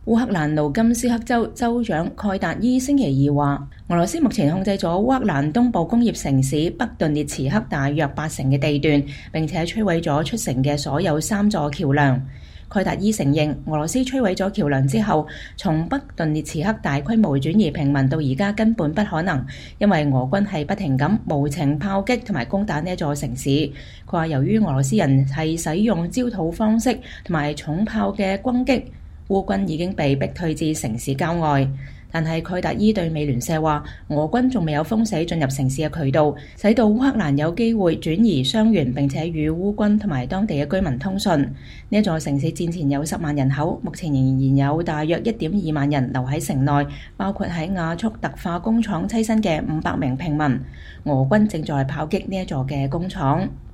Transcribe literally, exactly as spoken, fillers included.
烏克蘭盧甘斯克州州長蓋達伊星期二話，俄羅斯目前控制咗烏克蘭東部工業城市北頓涅茨克大約八成嘅地段，並且摧毀咗出城嘅所有三座橋梁。蓋達伊承認，俄羅斯摧毀咗橋梁之後，從北頓涅茨克大規模轉移平民到而家根本不可能，因為俄軍係不停咁無情炮擊同埋攻打呢一座城市。佢話由於俄羅斯人係使用焦土方式同埋重炮嘅攻擊，烏軍已經被逼退至城市郊外，但係蓋達伊對美聯社話，俄軍仲未有封死進入城市嘅渠道，使到烏克蘭有機會轉移傷員，並且與烏軍同埋當地嘅居民通訊。呢一座城市戰前有十萬人口，目前仍然有大約一點二萬人留喺城內，包括喺亞速特化工廠棲身嘅五百名平民。俄軍正在炮擊呢一座嘅工廠。